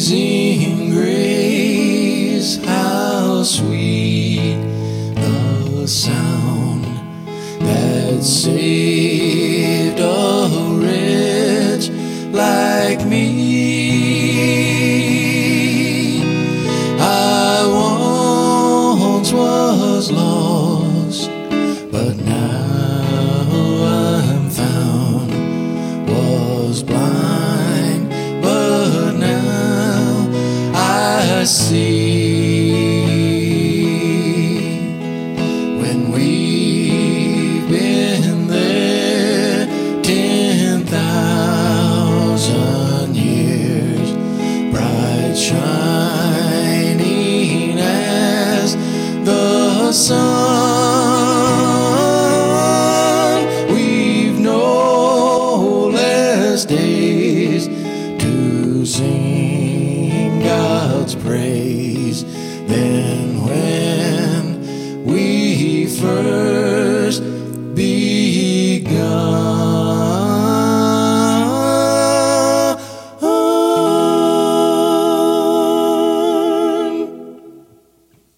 Amazing grace, how sweet the sound that saved a wretch like me. I once was lost, but now I'm found. Was blind, but now I see. When we've been there 10,000 years, bright shining as the sun, we've no less days to sing God's praise than when